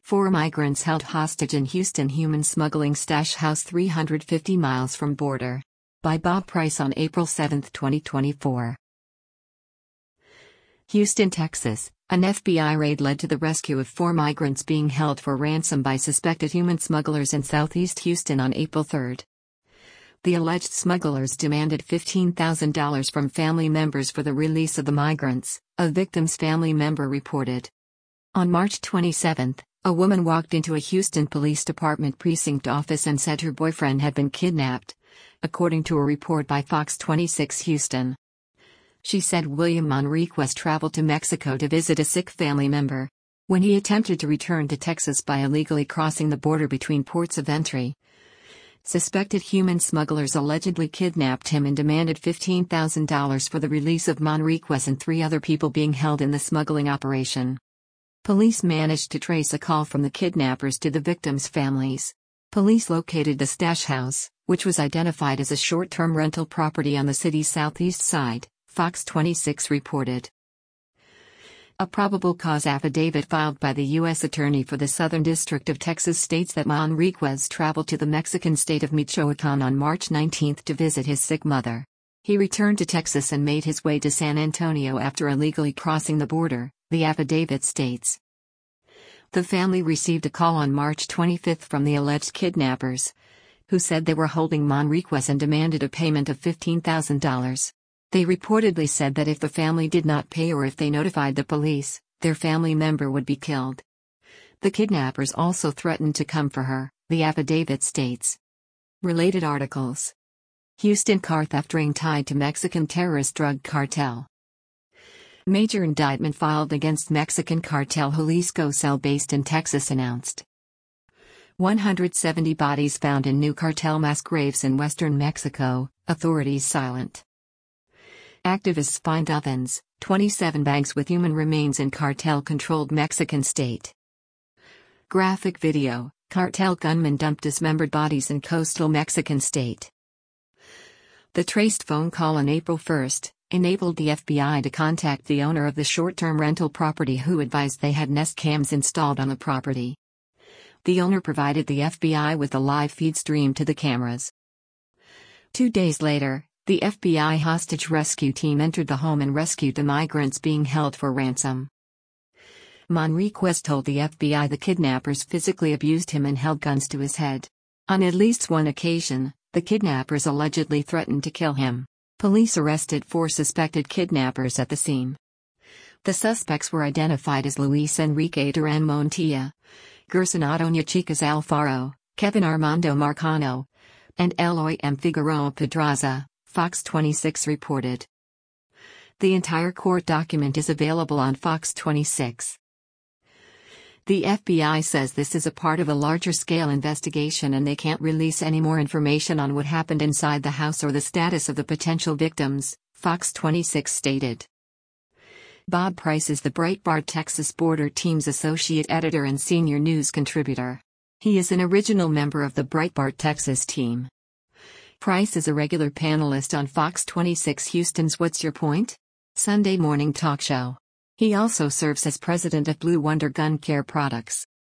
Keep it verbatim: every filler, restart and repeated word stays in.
Four migrants held hostage in Houston human smuggling stash house three hundred fifty miles from border. By Bob Price on April seventh, twenty twenty-four. Houston, Texas, an F B I raid led to the rescue of four migrants being held for ransom by suspected human smugglers in southeast Houston on April third. The alleged smugglers demanded fifteen thousand dollars from family members for the release of the migrants, a victim's family member reported. On March twenty-seventh, a woman walked into a Houston Police Department precinct office and said her boyfriend had been kidnapped, according to a report by Fox twenty-six Houston. She said William Manriquez traveled to Mexico to visit a sick family member. When he attempted to return to Texas by illegally crossing the border between ports of entry, suspected human smugglers allegedly kidnapped him and demanded fifteen thousand dollars for the release of Manriquez and three other people being held in the smuggling operation. Police managed to trace a call from the kidnappers to the victims' families. Police located the stash house, which was identified as a short-term rental property on the city's southeast side, Fox twenty-six reported. A probable cause affidavit filed by the U S Attorney for the Southern District of Texas states that Manriquez traveled to the Mexican state of Michoacán on March nineteenth to visit his sick mother. He returned to Texas and made his way to San Antonio after illegally crossing the border, the affidavit states. The family received a call on March twenty-fifth from the alleged kidnappers, who said they were holding Manriquez and demanded a payment of fifteen thousand dollars. They reportedly said that if the family did not pay or if they notified the police, their family member would be killed. The kidnappers also threatened to come for her, the affidavit states. Related articles. Houston car theft ring tied to Mexican terrorist drug cartel. Major indictment filed against Mexican cartel Jalisco cell based in Texas announced. one hundred seventy bodies found in new cartel mass graves in western Mexico, authorities silent. Activists find ovens, twenty-seven bags with human remains in cartel-controlled Mexican state. Graphic video, cartel gunmen dump dismembered bodies in coastal Mexican state. The traced phone call on April first enabled the F B I to contact the owner of the short-term rental property who advised they had Nest cams installed on the property. The owner provided the F B I with a live feed stream to the cameras. Two days later, the F B I hostage rescue team entered the home and rescued the migrants being held for ransom. Manriquez told the F B I the kidnappers physically abused him and held guns to his head. On at least one occasion, the kidnappers allegedly threatened to kill him. Police arrested four suspected kidnappers at the scene. The suspects were identified as Luis Enrique Duran Montilla, Gerson Antonio Chicas Alfaro, Kevin Armando Marcano, and Eloy M. Figueroa Pedraza, Fox twenty-six reported. The entire court document is available on Fox twenty-six. The F B I says this is a part of a larger-scale investigation and they can't release any more information on what happened inside the house or the status of the potential victims, Fox twenty-six stated. Bob Price is the Breitbart Texas Border Team's associate editor and senior news contributor. He is an original member of the Breitbart Texas team. Price is a regular panelist on Fox twenty-six Houston's What's Your Point? Sunday morning talk show. He also serves as president of Blue Wonder Gun Care Products.